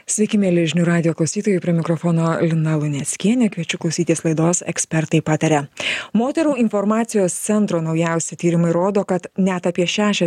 Sveiki, mėly žinių radijo klausytojai, prie mikrofono Lina Luneckienė, kviečiu klausytis laidos Ekspertai pataria. Moterų informacijos centro naujausi tyrimai rodo, kad net apie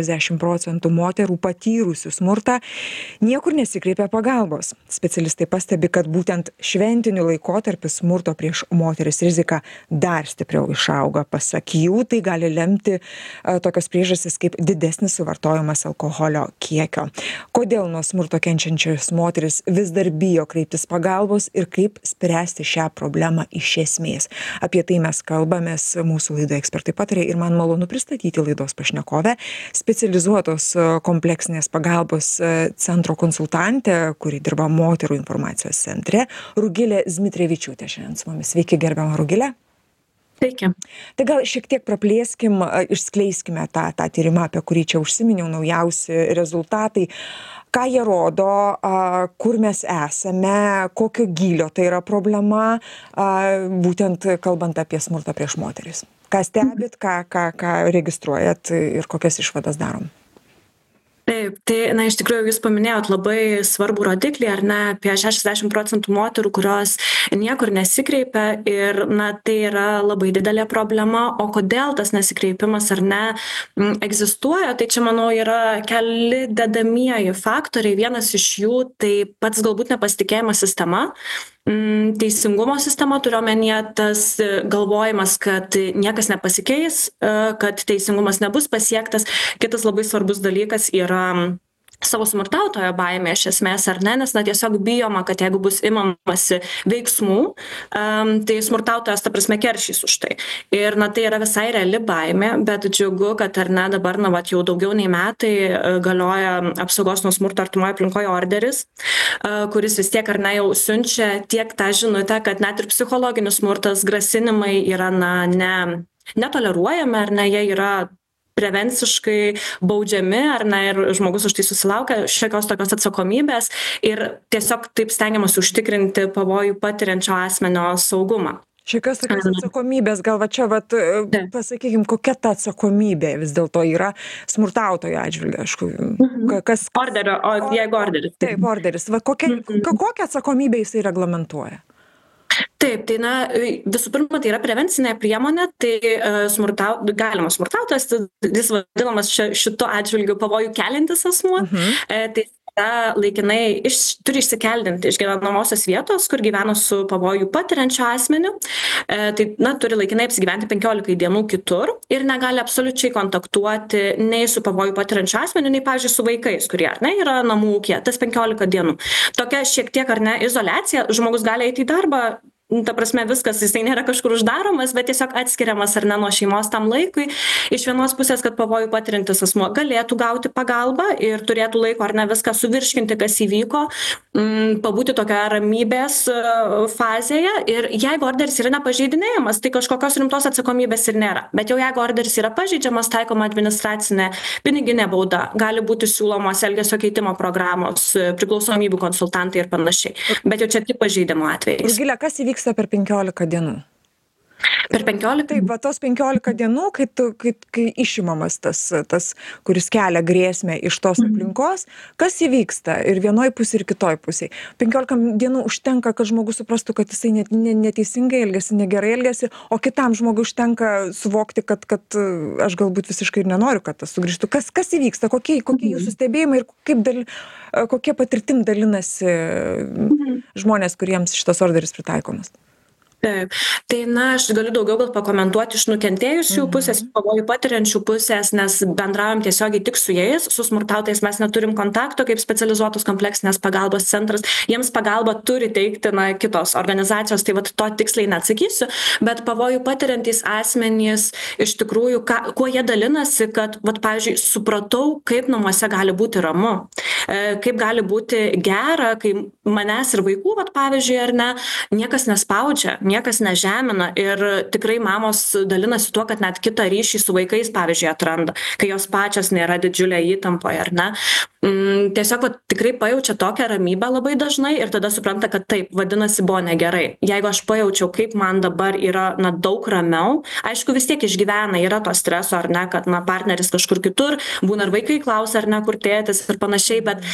60% moterų patyrusių smurtą niekur nesikreipia pagalbos. Specialistai pastebi, kad būtent šventiniu laikotarpiu smurto prieš moteris rizika dar stipriau išauga. Pasak jų, tai gali lemti tokios priežastys kaip didesnis suvartojimas alkoholio kiekio. Kodėl nuo smurto kenčiančios moteris vis dar bijo kreiptis pagalbos ir kaip spręsti šią problemą iš esmės. Apie tai mes kalbamės mūsų laidoje Ekspertai patarė ir man malonu pristatyti laidos pašnekovę, specializuotos kompleksinės pagalbos centro konsultantę, kuri dirba moterų informacijos centre, Rugilė Zmitrevičiūtė šiandien su mumis. Sveiki, gerbiama Rugilė. Sveiki. Tai gal šiek tiek praplėskim, išskleiskime tą tyrimą, apie kurį čia užsiminiau, naujausi rezultatai. Ką jie rodo, kur mes esame, kokio gylio tai yra problema, būtent kalbant apie smurtą prieš moteris. Ką stebit, ką registruojat ir kokias išvadas darom? Taip, tai, iš tikrųjų, jūs paminėjot labai svarbų rodiklį, ar ne, apie 60% moterų, kurios niekur nesikreipia ir, tai yra labai didelė problema, o kodėl tas nesikreipimas, ar ne, egzistuoja, tai čia, manau, yra keli dedamieji faktoriai. Vienas iš jų, tai pats galbūt nepasitikėjimas sistema, teisingumo sistema, turiu omenyje tas galvojimas, kad niekas nepasikeis, kad teisingumas nebus pasiektas. Kitas labai svarbus dalykas yra savo smurtautojo baimė iš esmės, ar ne, nes tiesiog bijoma, kad jeigu bus imamasi veiksmų, tai smurtautojas, ta prasme, keršys už tai. Ir tai yra visai reali baimė, bet džiugu, kad ar ne dabar, jau daugiau nei metai galioja apsaugos nuo smurto artimoje aplinkoje orderis, kuris vis tiek ar ne jau siunčia tiek tą žinutę, kad net ir psichologinis smurtas, grasinimai yra netoleruojami, ar ne, jie yra prevenciškai baudžiami, ar ne, ir žmogus už tai susilaukia šiokios tokios atsakomybės ir tiesiog taip stengiamasi užtikrinti pavojų patiriančio asmenio saugumą. Šiokios tokios atsakomybės, gal čia pasakykim, kokia ta atsakomybė vis dėlto yra smurtautojo atžvilgiu, aišku. Orderio, jeigu orderis. Taip, orderis. Kokią atsakomybę jisai reglamentuoja? Taip, tai visų pirma, tai yra prevencinė priemonė, tai galimas smurtautojas, jis vadinamas šito atžvilgiu pavojų keliantis asmuo, tai laikinai turi išsikeldinti iš gyvenamosios vietos, kur gyvena su pavojų patiriančiu asmeniu, tai turi laikinai apsigyventi 15 dienų kitur ir negali absoliučiai kontaktuoti nei su pavojų patiriančiu asmeniu, nei, pavyzdžiui, su vaikais, kurie yra namų ūkyje, tas 15 dienų. Tokia šiek tiek izoliacija, žmogus gali eiti į darbą, ta prasme viskas, jisai nėra kažkur uždaromas, bet tiesiog atskiriamas ar ne nuo šeimos tam laikui. Iš vienos pusės, kad pavojų patiriantis asmuo galėtų gauti pagalbą ir turėtų laiko ar ne viską suvirškinti, kas įvyko, pabūti tokioje ramybės fazėje ir jeigu orderis yra nepažeidinėjamas, tai kažkokios rimtos atsakomybės ir nėra. Bet jau jeigu orderis yra pažeidžiamas, taikoma administracinė piniginė bauda, gali būti siūlomos elgesio keitimo programos, priklausomybių konsultantai ir panašiai. Bet jau čia tik pažeidimo atvejais. Rugilė, kas įvyksta per 15 dienų? Per 15? Taip, tos 15 dienų, kai išimamas tas, kuris kelia grėsmę iš tos aplinkos, kas įvyksta ir vienoj pusėje ir kitoj pusėje. 15 dienų užtenka, kad žmogus suprastų, kad jisai neteisingai elgiasi, negerai elgiasi, o kitam žmogui užtenka suvokti, kad aš galbūt visiškai ir nenoriu, kad tas sugrįžtų. Kas įvyksta, kokie jūsų stebėjimai ir kokie patirtim dalinasi žmonės, kuriems šitas orderis pritaikomas? Taip. Tai aš galiu daugiau gal pakomentuoti iš nukentėjusių pusės, pavojų patiriančių pusės, nes bendraujam tiesiogiai tik su jais, su smurtautojais mes neturim kontakto kaip specializuotos kompleksinės pagalbos centras, jiems pagalbą turi teikti kitos organizacijos, tai to tiksliai neatsakysiu, bet pavojų patiriantys asmenys iš tikrųjų, kuo jie dalinasi, kad, pavyzdžiui, supratau, kaip namuose gali būti ramu, kaip gali būti gera, kai manęs ir vaikų, pavyzdžiui, ar ne, niekas nespaudžia, niekas nežemina ir tikrai mamos dalinasi tuo, kad net kitą ryšį su vaikais, pavyzdžiui, atranda, kai jos pačios nėra didžiulė įtampoje, ar ne. Tiesiog tikrai pajaučia tokią ramybę labai dažnai ir tada supranta, kad taip, vadinasi, buvo negerai. Jeigu aš pajaučiau, kaip man dabar yra daug ramiau, aišku, vis tiek išgyvena, yra to streso, ar ne, kad partneris kažkur kitur, būna ir vaikai klausia, ar ne, kur tėtis ir panašiai, bet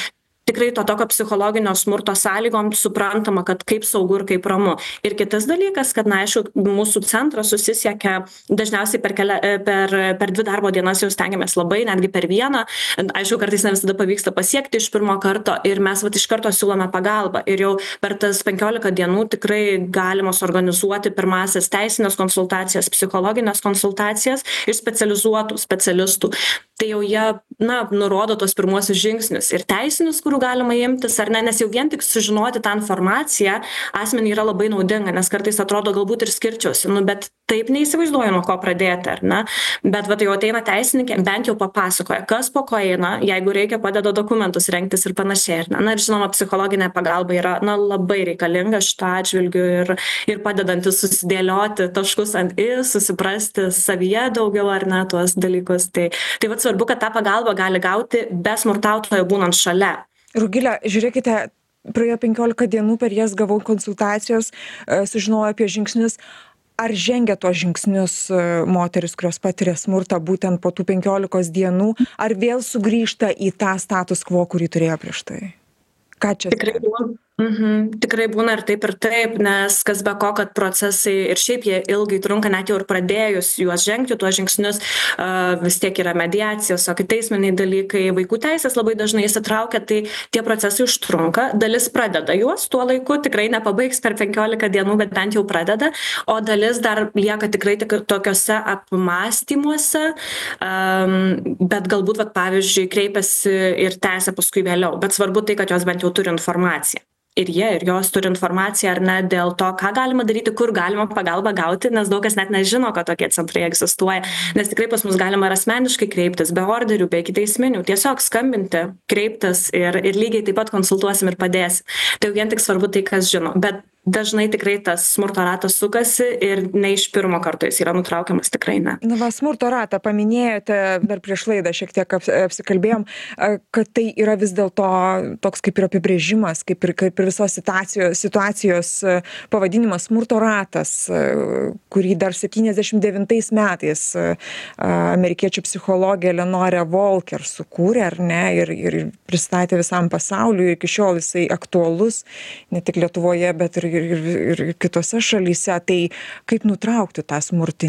tikrai to tokio psichologinio smurto sąlygom suprantama, kad kaip saugu ir kaip ramu. Ir kitas dalykas, kad, na, aišku, mūsų centras susisiekia dažniausiai per 2 darbo dienas, jau stengiamės labai, netgi per 1. Aišku, kartais ne visada pavyksta pasiekti iš pirmo karto ir mes iš karto siūlome pagalbą. Ir jau per tas 15 dienų tikrai galima suorganizuoti pirmąsias teisinės konsultacijas, psichologinės konsultacijas iš specializuotų specialistų. Tai jau jie, na, nurodo tos pirmuosius žingsnius ir teisinius, kurių galima imtis, ar ne, nes jau vien tik sužinoti tą informaciją asmeniui yra labai naudinga, nes kartais atrodo galbūt ir skirčiausi, nu, bet taip neįsivaizduoju, nuo ko pradėti, ar ne, bet va, tai jau ateina teisininkė, bent jau papasakoja, kas po ko eina, jeigu reikia padeda dokumentus rengtis ir panašiai, ar ne, na ir žinoma, psichologinė pagalba yra, na, labai reikalinga šito atžvilgiu ir padedantis susidėlioti taškus ant i, susiprasti savyje daugiau, ar ne, tuos dalykus, tai vat svarbu, kad tą pagalbą gali gauti be smurtautojo būnant šalia. Rugile, žiūrėkite, praėjo 15 dienų, per jas gavau konsultacijos, sužinojau apie žingsnius. Ar žengia tuos žingsnius moteris, kurios patiria smurtą būtent po tų 15 dienų, ar vėl sugrįžta į tą status quo, kurį turėjo prieš tai? Ką čia? Tikrai būna ir taip, nes kas be ko, kad procesai ir šiaip jie ilgai trunka, net jau ir pradėjus juos žengti, tuos žingsnius, vis tiek yra mediacijos, o teisminiai dalykai, vaikų teisės labai dažnai įsitraukia, tai tie procesai užtrunka, dalis pradeda juos tuo laiku, tikrai nepabaigs per 15 dienų, bet bent jau pradeda, o dalis dar lieka tikrai tik tokiuose apmąstymuose, bet galbūt, vat, pavyzdžiui, kreipiasi ir tęsia paskui vėliau, bet svarbu tai, kad jos bent jau turi informaciją. Ir jie, ir jos turi informaciją, ar ne, dėl to, ką galima daryti, kur galima pagalbą gauti, nes daug kas net nežino, kad tokie centrai egzistuoja, nes tikrai pas mus galima ir asmeniškai kreiptis, be orderių, be ikiteisminių, tiesiog skambinti, kreiptis ir lygiai taip pat konsultuosim ir padėsim. Tai vien tik svarbu tai, kas žino, bet dažnai tikrai tas smurto ratas sukasi ir ne iš pirmo karto jis yra nutraukiamas, tikrai ne. Na, va, smurto ratą paminėjote, dar prieš laidą šiek tiek apsikalbėjom, kad tai yra vis dėlto toks kaip ir apibrėžimas, kaip ir visos situacijos pavadinimas smurto ratas, kurį dar 79 metais amerikiečių psichologė Lenore Walker sukūrė, ar ne, ir pristatė visam pasauliui, iki šiol jisai aktualus, ne tik Lietuvoje, bet ir kitose šalyse. Tai kaip nutraukti tą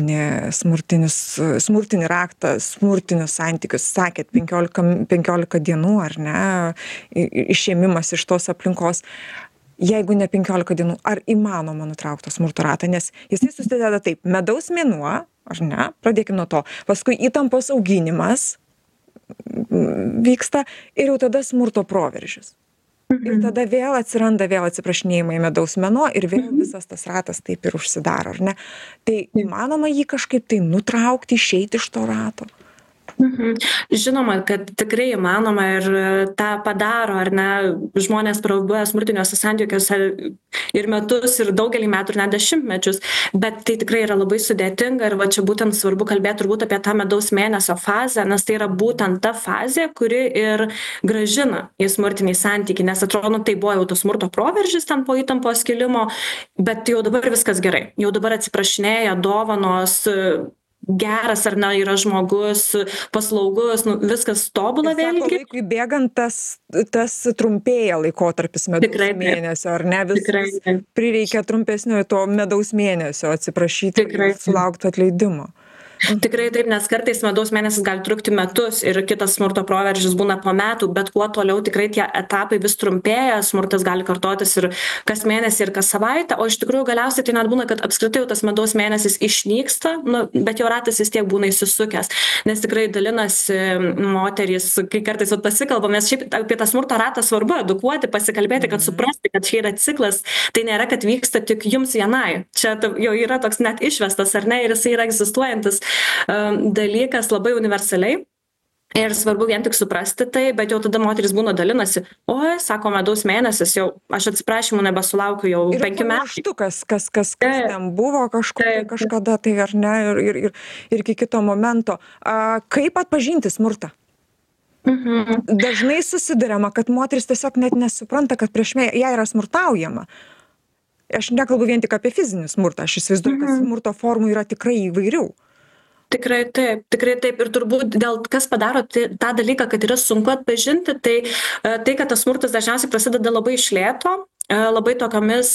smurtinį raktą, smurtinius santykius, sakėt, 15 dienų, ar ne, išėmimas iš tos aplinkos. Jeigu ne 15 dienų, ar įmanoma nutraukti smurto ratą, nes jisai susideda taip, medaus mėnuo, ar ne, pradėkime nuo to, paskui įtampos auginimas vyksta ir jau tada smurto proveržis. Ir tada vėl atsiranda atsiprašinėjimai medaus mėnuo ir vėl visas tas ratas taip ir užsidaro, ar ne? Tai įmanoma jį kažkaip tai nutraukti, išeiti iš to rato? Žinoma, kad tikrai įmanoma ir tą padaro, ar ne, žmonės prabuoja smurtiniuose santykiuose ir metus, ir daugelį metų, ir net dešimtmečius, bet tai tikrai yra labai sudėtinga ir va čia būtent svarbu kalbėti turbūt apie tą medaus mėnesio fazę, nes tai yra būtent ta fazė, kuri ir grąžina į smurtinį santykį, nes atrodo, tai buvo jau tas smurto proveržis ten po įtampos kilimo, bet jau dabar viskas gerai, jau dabar atsiprašinėja, dovanos, geras ar ne, yra žmogus, paslaugus, nu, viskas tobula vėlgi. Laikui bėgant tas trumpėja laikotarpis medaus mėnesio, ar ne? Prireikia trumpesnio to medaus mėnesio atsiprašyti ir sulaukti atleidimo. Tikrai taip, nes kartais medaus mėnesis gali trukti metus ir kitas smurto proveržis būna po metų, bet kuo toliau tikrai tie etapai vis trumpėja, smurtas gali kartotis ir kas mėnesį, ir kas savaitę, o iš tikrųjų galiausiai tai net būna, kad apskritai jau tas medaus mėnesis išnyksta, nu, bet jo ratas vis tiek būna įsisukęs, nes tikrai dalinasi moterys, kai kartais pasikalbam, nes šiaip apie tą smurto ratą svarbu edukuoti, pasikalbėti, kad suprasti, kad čia yra ciklas, tai nėra, kad vyksta tik jums vienai, čia jau yra toks net išvestas, ar ne, ir jisai yra egzistuojantis dalykas labai universaliai. Ir svarbu vien tik suprasti tai, bet jau tada moteris būna dalinasi, oi, sako, medaus mėnesis, jau aš atsiprašymų nebesulaukiu jau 5 metų. Kas ten buvo kažkada, tai ar ne, ir iki kito momento. Kaip atpažinti smurtą? Dažnai susiduriama, kad moteris tiesiog net nesupranta, kad prieš ją yra smurtaujama. Aš nekalbu vien tik apie fizinį smurtą, aš įsivaizduoju, kad smurto formų yra tikrai įvairių. Tikrai taip. Ir turbūt dėl kas padaro tą dalyką, kad yra sunku atpažinti, tai, kad tas smurtas dažniausiai prasideda labai iš lėto, labai tokiomis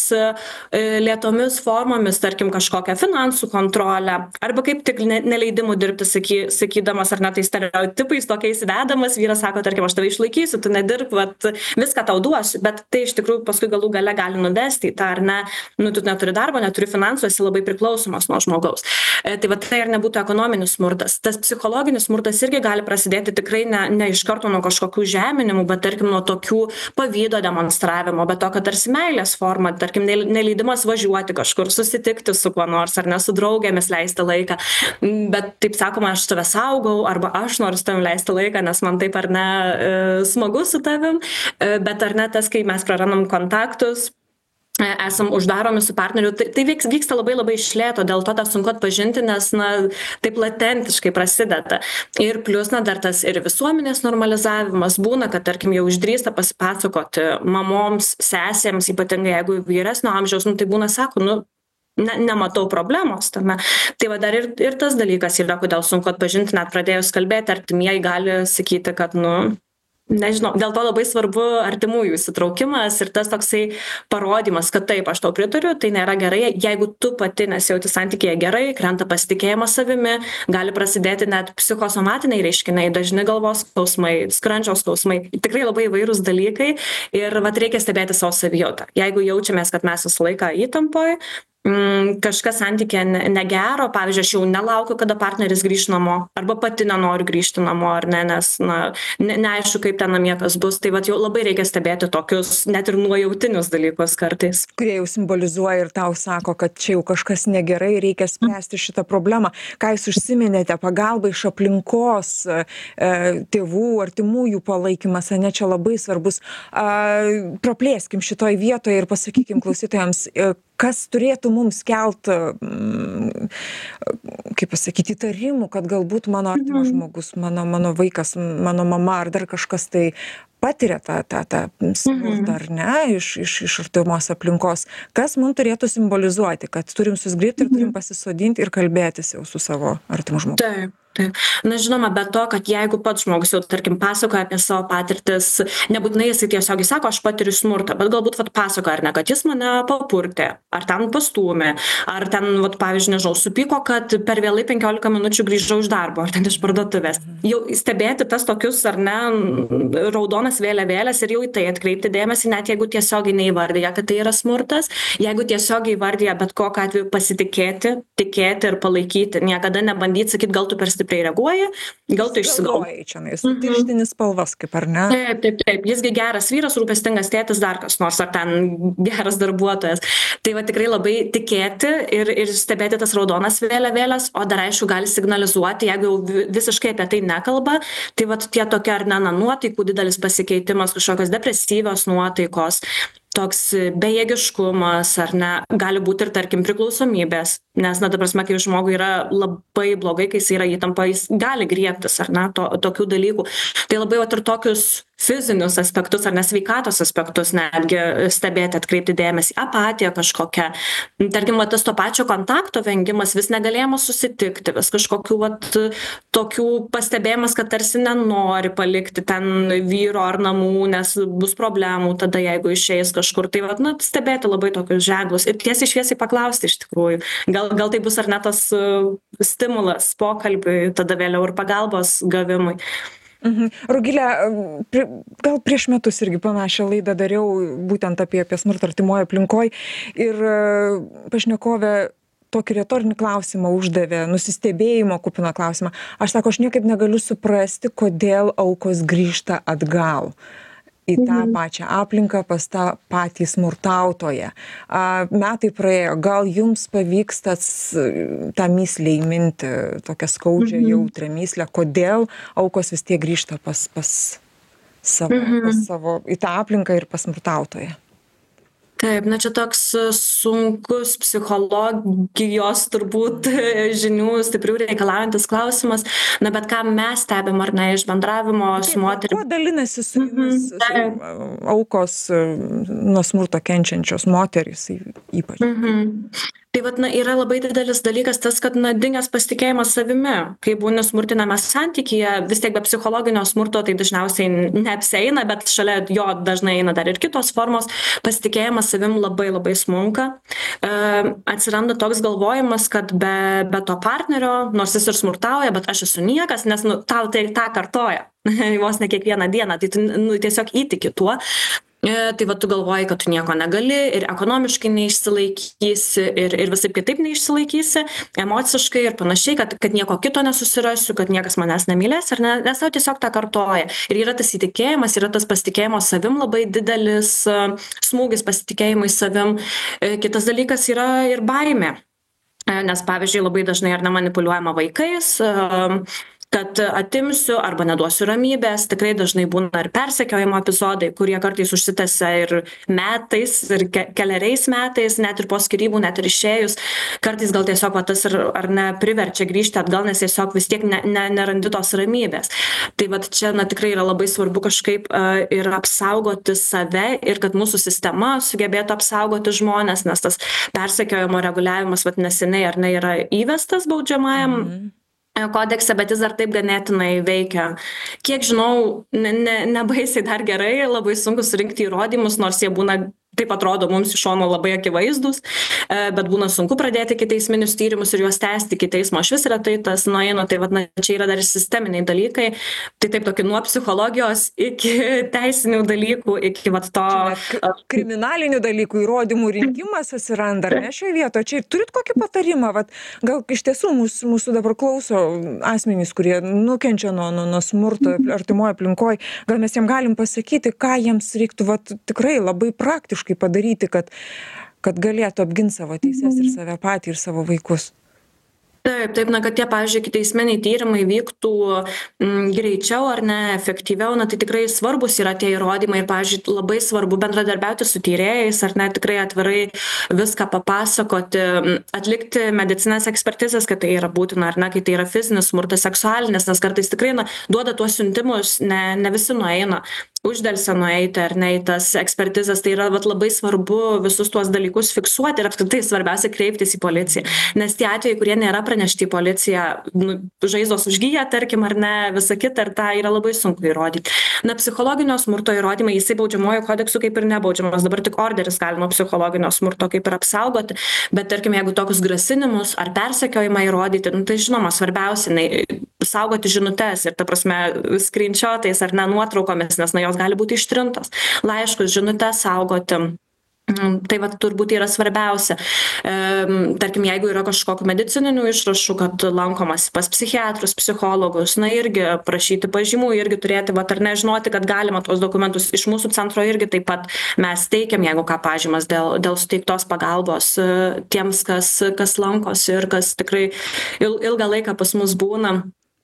lėtomis formomis, tarkim, kažkokią finansų kontrolę, arba kaip tik neleidimu dirbti, sakydamas ar ne tai stereotipais tokiais vedamas, vyras sako, tarkim, aš tave išlaikysiu, tu nedirb, vat, viską tau duosiu, bet tai iš tikrųjų paskui galų gale gali nuvesti į tą, ar ne, nu, tu neturi darbo, neturi finansų, esi labai priklausomas nuo žmogaus. Tai va tai ir nebūtų ekonominis smurtas. Tas psichologinis smurtas irgi gali prasidėti tikrai ne iš karto nuo kažkokių žeminimų, bet tarkim nuo tokių pavydo demonstravimo, bet to, kad tarsi meilės forma, tarkim neleidimas važiuoti kažkur, susitikti su kuo nors ar ne su draugėmis leisti laiką. Bet taip sakoma, aš tave saugau arba aš noriu su tavim leisti laiką, nes man taip ar ne smagu su tavim, bet ar ne tas, kai mes prarandam kontaktus, esam uždaromi su partneriu, tai vyksta labai iš lėto, dėl to tą sunku atpažinti, nes, na, taip latentiškai prasideda. Ir plius, na, dar tas ir visuomenės normalizavimas būna, kad, tarkim, jau išdrįsta pasipasakoti mamoms, sesėms, ypatingai jeigu vyresnio amžiaus, nu, tai būna, sako, nu, nematau problemos tame. Tai va dar ir tas dalykas yra, kodėl sunku atpažinti, net pradėjus kalbėti, artimieji gali sakyti, kad, nu, nežinau, dėl to labai svarbu artimųjų įsitraukimas ir tas toksai parodymas, kad taip, aš tau pritariu, tai nėra gerai, jeigu tu pati nesijauti santykyje gerai, krenta pasitikėjimas savimi, gali prasidėti net psichosomatiniai reiškiniai, dažni galvos skausmai, skrandžio skausmai, tikrai labai įvairūs dalykai ir vat reikia stebėti savo savijautą. Jeigu jaučiamės, kad mes visą laiką įtampoj, kažkas santykė negero, pavyzdžiui, aš jau nelaukiu, kada partneris grįš namo, arba pati nenoriu grįžti namo, ar ne, nes, na, neaišku, kaip ten namie kas bus, tai vat jau labai reikia stebėti tokius net ir nuojautinius dalykus kartais. Kurie jau simbolizuoja ir tau sako, kad čia jau kažkas negerai, reikia spręsti šitą problemą. Ką jūs užsiminėte, pagalba iš aplinkos, tėvų, artimųjų palaikymas, ne, čia labai svarbus. Praplėskim šitoj vietoje ir pasakykim klausytojams, kas turėtų mums kelt, kaip pasakyti, įtarimų, kad galbūt mano artimas žmogus, mano vaikas, mano mama ar dar kažkas tai patiria tą smurtą, ar ne, iš artimos aplinkos. Kas mums turėtų simbolizuoti, kad turim susgribti ir turim pasisodinti ir kalbėtis jau su savo artimu žmogu? Taip. Na, žinoma, bet to, kad jeigu pats žmogus jau, tarkim, pasakoja apie savo patirtis, nebūtinai jisai tiesiogiai sako, aš patiriu smurtą, bet galbūt pasakoja, ar ne, kad jis mane papurtė, ar ten pastūmė, ar ten, pavyzdžiui, nežinau, supyko, kad per vėlai 15 minučių grįžau iš darbo, ar ten iš parduotuvės. Jau stebėti tas tokius, ar ne, raudonas vėliavėlės ir jau į tai atkreipti dėmesį, net jeigu tiesiogiai neįvardyja, kad tai yra smurtas, jeigu tiesiogiai įvardyja, bet kokiu atveju pasitikėti, tikėti ir palaikyti, niekada nebandyti sakyti, gal tu per stipriai reaguoji, gal tu išsigalvoji. Tirštinis spalvas, kaip ar ne? Taip. Jisgi geras vyras, rūpestingas tėtis, dar kas nors, ar ten geras darbuotojas. Tai va tikrai labai tikėti ir stebėti tas raudonas vėliavėles, o dar aišku gali signalizuoti, jeigu jau visiškai apie tai nekalba, tai va tie tokie ar ne nuotaikų didelis pasikeitimas, kažkokios depresyvios nuotaikos, toks bejėgiškumas, ar ne, gali būti ir, tarkim, priklausomybės, nes, na, ta prasme, kai žmogui yra labai blogai, kai jis yra įtampa, jis gali griebtis, ar ne, tokių dalykų. Tai labai, vat, ir tokius fizinius aspektus, ar nesveikatos aspektus netgi stebėti, atkreipti dėmesį, apatija kažkokia. Tarkim, vat, tas to pačio kontakto vengimas, vis negalėjimas susitikti, vis kažkokių, vat, tokių pastebėjimas, kad tarsi nenori palikti ten vyro ar namų, nes bus problemų tada, jeigu išeis kažkur. Tai, vat, na, stebėti labai tokius ženklus ir tiesiai šviesiai paklausti iš tikrųjų. Gal tai bus ar ne tas stimulas pokalbiui, tada vėliau ir pagalbos gavimui. Rugile, gal prieš metus irgi panašią laidą dariau būtent apie smurtą artimoje aplinkoje ir pašnekovė tokį retorinį klausimą uždavė, nusistebėjimo kupiną klausimą. Aš sako, aš niekaip negaliu suprasti, kodėl aukos grįžta atgal į tą pačią aplinką pas tą patį smurtautoją. Metai praėjo, gal jums pavyks tą myslę įminti, tokią skaudžią, jautrią myslę, kodėl aukos vis tiek grįžta pas savo į tą aplinką ir pas smurtautoją? Taip, na čia toks sunkus psichologijos turbūt žinių stiprių reikalaujantis klausimas, na bet ką mes stebim ar ne iš bendravimo su moterim. Kuo dalinasi su jumis aukos nuo smurto kenčiančios moterys ypač? Tai vat, yra labai didelis dalykas tas, kad dingęs pasitikėjimas savimi. Kai būni smurtiname santykyje, vis tiek be psichologinio smurto tai dažniausiai neapsieina, bet šalia jo dažnai eina dar ir kitos formos. Pasitikėjimas savim labai labai smunka. Atsiranda toks galvojimas, kad be to partnerio, nors jis ir smurtauja, bet aš esu niekas, nes tau tai tą kartoja. Vos ne kiekvieną dieną, tai tu tiesiog įtiki tuo. Tai va tu galvoji, kad tu nieko negali ir ekonomiškai neišsilaikysi ir visaip kitaip neišsilaikysi, emociškai ir panašiai, kad nieko kito nesusirasiu, kad niekas manęs nemylės, ar ne, nes tau tiesiog tą kartoja. Ir yra tas įtikėjimas, yra tas pasitikėjimo savim labai didelis smūgis pasitikėjimui savim. Kitas dalykas yra ir baimė. Nes, pavyzdžiui, labai dažnai ar nemanipuliuojama vaikais, kad atimsiu arba neduosiu ramybės, tikrai dažnai būna ir persekiojimo epizodai, kurie kartais užsitęsia ir metais, ir keleriais metais, net ir po skyrybų, net ir išėjus, kartais gal tiesiog tas ar ne priverčia grįžti atgal, nes tiesiog vis tiek nerandi tos ramybės. Tai vat čia tikrai yra labai svarbu kažkaip ir apsaugoti save ir kad mūsų sistema sugebėtų apsaugoti žmones, nes tas persekiojimo reguliavimas neseniai ar ne yra įvestas baudžiamajam kodekse, bet jis dar taip ganėtinai veikia. Kiek žinau, nebaisiai dar gerai, labai sunku surinkti įrodymus, nors jie būna, taip atrodo mums iš šono labai akivaizdus, bet būna sunku pradėti ikiteisminius tyrimus ir juos tęsti iki teismo. Aš vis retai tas nueinu, tai čia yra dar ir sisteminiai dalykai, tai taip tokie nuo psichologijos iki teisinių dalykų, iki to... Kriminalinių dalykų, įrodymų rinkimas atsiranda, ar ne šioje vietoje? Čia turit kokį patarimą? Gal iš tiesų mūsų dabar klauso asmenys, kurie nukenčia nuo smurto artimoje aplinkoje, gal mes jiems galim pasakyti, ką jiems reiktų tikrai labai praktiškai padaryti, kad galėtų apginti savo teises ir save patį ir savo vaikus. Taip, kad tie, pavyzdžiui, ikiteisminiai tyrimai vyktų greičiau ar ne, efektyviau, tai tikrai svarbus yra tie įrodymai ir, pavyzdžiui, labai svarbu bendradarbiauti su tyrėjais ar ne, tikrai atvirai viską papasakoti, atlikti medicinės ekspertizės, kad tai yra būtina ar ne, kai tai yra fizinis smurtas, seksualinis, nes kartais tikrai duoda tuos siuntimus, ne visi nueina. Uždelsia nueiti ar ne į tas ekspertizes, tai yra labai svarbu visus tuos dalykus fiksuoti ir apskritai svarbiausia kreiptis į policiją, nes tie atvejai, kurie nėra pranešti į policiją, žaizdos užgyja, tarkim, ar ne, visa kita, ir tą yra labai sunku įrodyti. Psichologinio smurto įrodymai, jisai baudžiamuoju kodeksu kaip ir nebaudžiamas, dabar tik orderis gali nuo psichologinio smurto kaip ir apsaugoti, bet tarkim, jeigu tokius grasinimus ar persekiojimą įrodyti, tai žinoma, svarbiausia, saugoti žinutes ir, ta prasme, screenshotais ar ne nuotraukomis, nes jos gali būti ištrintos. Laiškus, žinutes saugoti. Tai turbūt yra svarbiausia. Tarkim, jeigu yra kažkokių medicininių išrašų, kad lankomas pas psichiatrus, psichologus, irgi prašyti pažymų, irgi turėti, ar nežinoti, kad galima tuos dokumentus iš mūsų centro irgi taip pat mes teikiam, jeigu ką pažymas dėl suteiktos pagalbos tiems, kas lankosi ir kas tikrai ilgą laiką pas mus būna.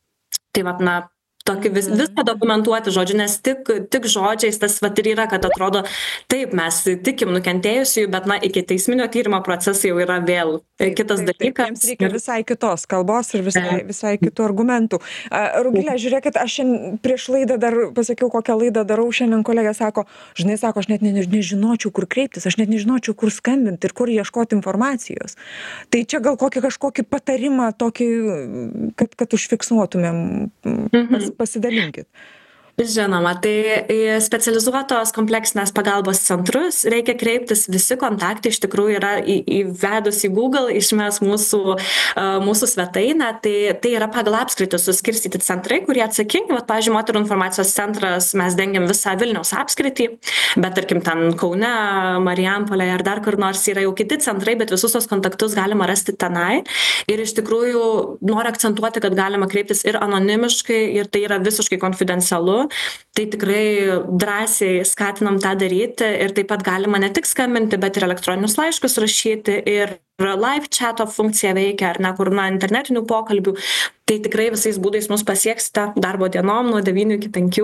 Tai tokį viską dokumentuoti, žodžiu, nes tik žodžiais tas ir yra, kad atrodo, taip, mes tikim nukentėjusiųjų, bet iki teisminio tyrimo procesai jau yra vėl kitas dalykas. Jiems reikia visai kitos kalbos ir visai kitų argumentų. Rugile, žiūrėkit, aš prieš laidą dar pasakiau, kokią laidą darau, šiandien kolegė sako, aš net nežinočiau, kur kreiptis, aš net nežinočiau, kur skambinti ir kur ieškoti informacijos. Tai čia gal kažkokį patarimą tokį, kad užfiksuotumėm, pasidalinkit. Žinoma, tai į specializuotos kompleksinės pagalbos centrus reikia kreiptis, visi kontaktai iš tikrųjų yra įvedus į Google, išmes mūsų svetainę, tai yra pagal apskritį suskirstyti centrai, kurie atsakingi, pavyzdžiui, moterų informacijos centras, mes dengiam visą Vilniaus apskritį, bet tarkim ten Kaune, Marijampolėje ar dar kur nors yra jau kiti centrai, bet visus tos kontaktus galima rasti tenai ir iš tikrųjų noriu akcentuoti, kad galima kreiptis ir anonimiškai ir tai yra visiškai konfidencialu. Tai tikrai drąsiai skatinam tą daryti ir taip pat galima ne tik skambinti, bet ir elektroninius laiškus rašyti ir live chato funkcija veikia, ar ne, kur internetinių pokalbių. Tai tikrai visais būdais mus pasieksite darbo dienom nuo 9 iki 5.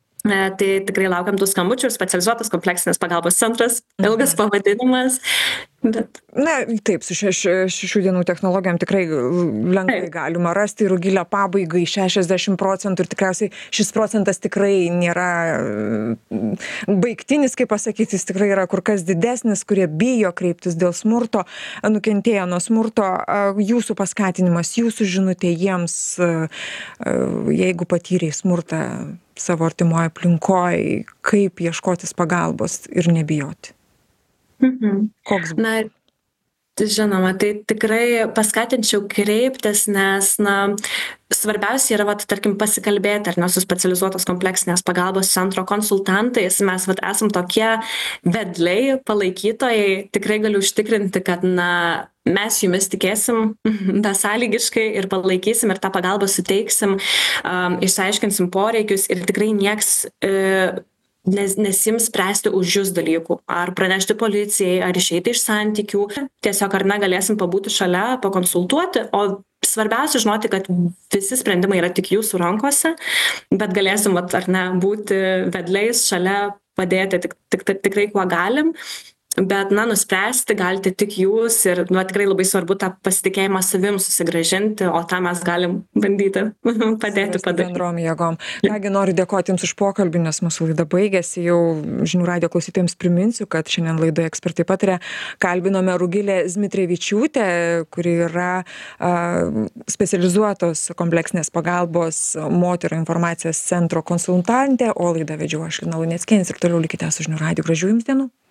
Tai tikrai laukiam tų skambučių ir specializuotas kompleksinės pagalbos centras, ilgas pavadinimas. Bet Na, taip, su šių dienų technologijom tikrai lengvai galima rasti. Rugilė, pabaigai 60% ir tikriausiai šis procentas tikrai nėra baigtinis, kaip pasakyti, jis tikrai yra kur kas didesnis, kurie bijo kreiptis dėl smurto, nukentėjo nuo smurto. Jūsų paskatinimas, jūsų žinutė jiems, jeigu patyrė smurtą savo artimoje aplinkoje, kaip ieškotis pagalbos ir nebijoti. Koks būtų? Na, žinoma, tai tikrai paskatinčiau kreiptis, nes, svarbiausia yra, tarkim, pasikalbėti, ar ne, su specializuotos kompleksinės pagalbos centro konsultantais. Mes, esam tokie vedliai, palaikytojai. Tikrai galiu užtikrinti, kad, mes jumis tikėsim besąlygiškai ir palaikysim ir tą pagalbą suteiksim, išsiaiškinsim poreikius ir tikrai nieks nesiims spręsti už jūs dalykų, ar pranešti policijai, ar išeiti iš santykių. Tiesiog galėsim pabūti šalia, pakonsultuoti, o svarbiausia žinoti, kad visi sprendimai yra tik jūsų rankose, bet galėsim būti vedliais šalia, padėti tikrai kuo galim. Bet, nuspręsti galite tik jūs ir, tikrai labai svarbu tą pasitikėjimą savim susigrąžinti, o tą mes galim bandyti padėti padaryti. Bendrom jėgom. Kągi, noriu dėkoti Jums už pokalbį, nes mūsų laida baigėsi. Jau Žinių radijo klausytojams priminsiu, kad šiandien laidoje Ekspertai pataria kalbinome Rugilę Zmitrevičiūtę, kuri yra specializuotos kompleksinės pagalbos moterų informacijos centro konsultantė, o laidą vedžiau aš, Lina Luneckienė, ir toliau likite su Žinių radiju. Gražių Jums dienų.